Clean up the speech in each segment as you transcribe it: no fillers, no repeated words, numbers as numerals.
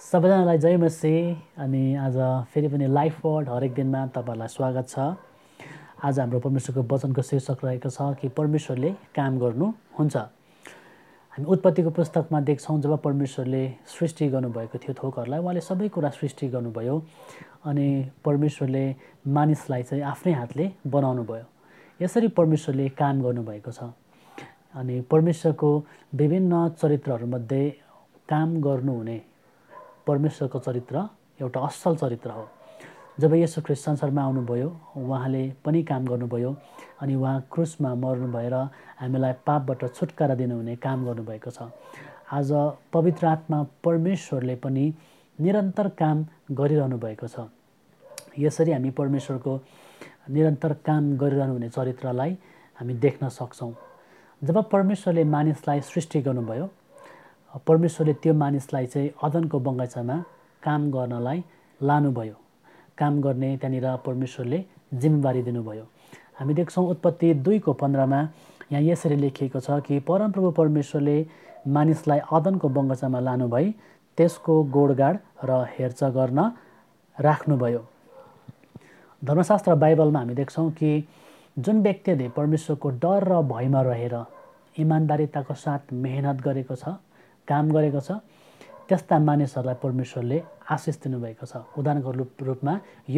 सबैजनालाई जय मसीह। अनि आज फेरि पनि लाइफ वर्ड हरेक दिनमा तपाईहरुलाई स्वागत छ। आज हाम्रो परमेश्वरको वचनको शीर्षक रहेको छ कि परमेश्वरले काम गर्नुहुन्छ। हामी उत्पत्तिको पुस्तकमा देख्छौं जब परमेश्वरले सृष्टि गर्नुभएको थियो थोकहरुलाई, उहाँले सबै कुरा सृष्टि गर्नुभयो अनि परमेश्वरले मानिसलाई चाहिँ आफ्नै हातले बनाउनु भयो। यसरी परमेश्वरले काम गर्नुभएको छ। अनि परमेश्वरको विभिन्न चरित्रहरूमध्ये काम गर्नुहुने परमेश्वरको चरित्र एउटा असल चरित्र हो। जब येशू ख्रीष्ट संसारमा आउनुभयो, उहाँले पनि काम गर्नुभयो अनि उहाँ क्रुसमा मर्नु भएर हामीलाई पापबाट छुटकारा दिनुहुने काम गर्नुभएको छ। आज पवित्र आत्मा परमेश्वरले पनि निरन्तर काम गरिरहनु भएको छ। यसरी हामी परमेश्वरको निरन्तर काम गरिरहनु हुने चरित्रलाई हामी देख्न सक्छौं। जब परमेश्वरले मानिसलाई सृष्टि गर्नुभयो, परमेश्वरले त्यो मानिसलाई चाहिँ अदनको बगैँचामा काम गर्नलाई लानुभयो। काम गर्ने त्यहाँनिर परमेश्वरले जिम्मेवारी दिनुभयो। हामी देख्छौं उत्पत्ति 2:15 मा यहाँ यसरी लेखिएको छ कि परमप्रभु परमेश्वरले मानिसलाई अदनको बगैँचामा लानुभई त्यसको गोडगाड र हेरचाह गर्न राख्नुभयो। धर्मशास्त्र बाइबलमा हामी देख्छौं कि जुन व्यक्तिले परमेश्वरको डर र भयमा रहेर इमानदारीताको साथ मेहनत गरेको छ, काम गरेको छ, त्यस्ता मानिसहरूलाई परमेश्वरले आशिष दिनुभएको छ। उदाहरणको रूपमा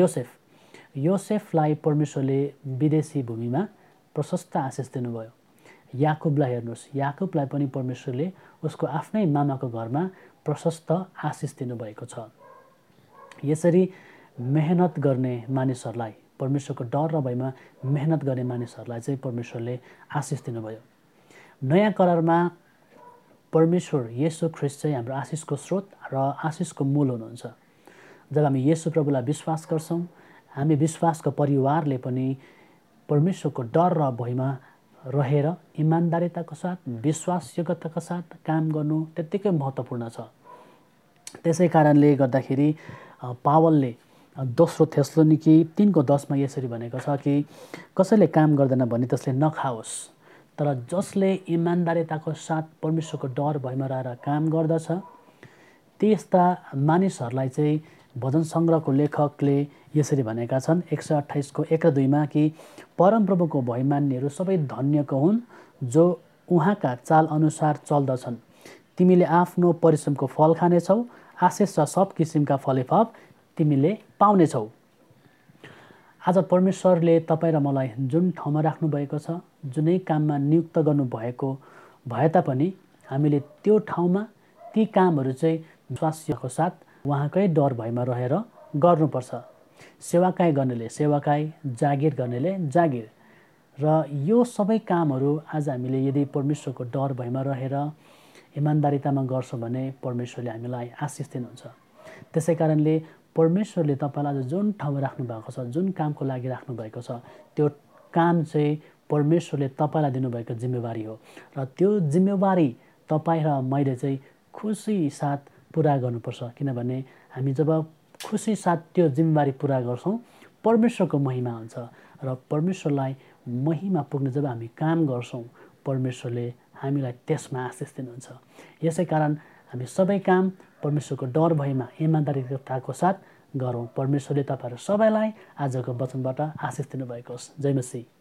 योसेफलाई परमेश्वरले विदेशी भूमिमा प्रशस्त आशिष दिनुभयो। याकुबलाई हेर्नुहोस्, याकुबलाई पनि परमेश्वरले उसको आफ्नै मामाको घरमा प्रशस्त आशिष दिनुभएको छ। यसरी मेहनत गर्ने मानिसहरूलाई, परमेश्वरको डर र भयमा मेहनत गर्ने मानिसहरूलाई चाहिँ परमेश्वरले आशिष दिनुभयो। नयाँ करारमा परमेश्वर येशू ख्रीष्ट चाहिँ हाम्रो आशिषको स्रोत र आशिषको मूल हुनुहुन्छ। जब हामी येशू प्रभुलाई विश्वास गर्छौं, हामी विश्वासको परिवारले पनि परमेश्वरको डर र भयमा रहेर इमानदारीताको साथ, विश्वासयोग्यताका साथ काम गर्नु त्यत्तिकै महत्त्वपूर्ण छ। त्यसै कारणले गर्दाखेरि पावलले दोस्रो थेसलोनिकी 3:10 मा यसरी भनेको छ कि कसैले काम गर्दैन भने त्यसले नखाओस्, तर जसले इमानदारीताको साथ परमेश्वरको डर भयमा रहेर काम गर्दछ त्यस्ता मानिसहरूलाई चाहिँ भजन संग्रहको लेखकले यसरी भनेका छन् 128:1-2 मा कि परमप्रभुको भय मान्नेहरू सबै धन्यको हुन् जो उहाँका चाल अनुसार चल्दछन्। तिमीले आफ्नो परिश्रमको फल खानेछौ, आशिष र सब किसिमका फलिफप तिमीले पाउनेछौ। आज परमेश्वरले तपाईँ र मलाई जुन ठाउँमा राख्नु भएको छ, जुनै काममा नियुक्त गर्नु भएको भए तापनि हामीले त्यो ठाउँमा ती कामहरू चाहिँ विश्वासको साथ उहाँकै डर भयमा रहेर गर्नुपर्छ। सेवाकाई गर्नेले सेवाकाई, जागिर गर्नेले जागिर। र यो सबै कामहरू आज हामीले यदि परमेश्वरको डर भयमा रहेर इमानदारीतामा गर्छौं भने परमेश्वरले हामीलाई आशिष दिनुहुन्छ। त्यसै कारणले परमेश्वरले तपाईलाई आज जुन ठाउँमा राख्नु भएको छ, जुन कामको लागि राख्नु भएको छ, त्यो काम चाहिँ परमेश्वरले तपाईलाई दिनुभएको जिम्मेवारी हो। र त्यो जिम्मेवारी तपाईँ र मैले चाहिँ खुसी साथ पूरा गर्नुपर्छ। किनभने हामी जब खुसी साथ त्यो जिम्मेवारी पूरा गर्छौं, परमेश्वरको महिमा हुन्छ र परमेश्वरलाई महिमा पुग्ने जब हामी काम गर्छौं, परमेश्वरले हामीलाई त्यसमा आशिष दिनुहुन्छ। यसै कारण हामी सबै काम परमेश्वरको डर भयमा इमानदारीताको साथ गरौँ। परमेश्वरले तपाईहरु सबैलाई आजको वचनबाट आशिष दिनुभएको होस्। जय मसीह।